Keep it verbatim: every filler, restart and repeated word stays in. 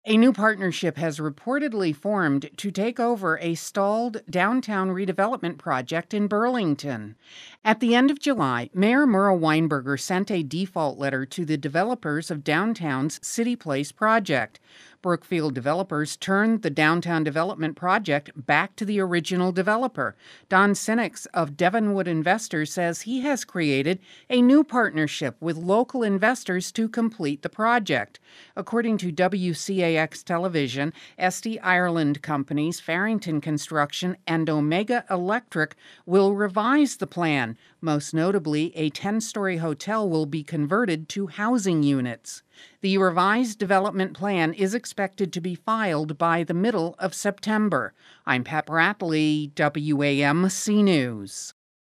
A new partnership has reportedly formed to take over a stalled downtown redevelopment project in Burlington. At the end of July, Mayor Merle Weinberger sent a default letter to the developers of downtown's City Place project. Brookfield developers turned the downtown development project back to the original developer. Don Sinix of Devonwood Investors says he has created a new partnership with local investors to complete the project. According to W C A X Television, S D Ireland companies Farrington Construction and Omega Electric will revise the plan. Most notably, a ten-story hotel will be converted to housing units. The revised development plan is expected to be filed by the middle of September. I'm Pat Bradley, W A M C News.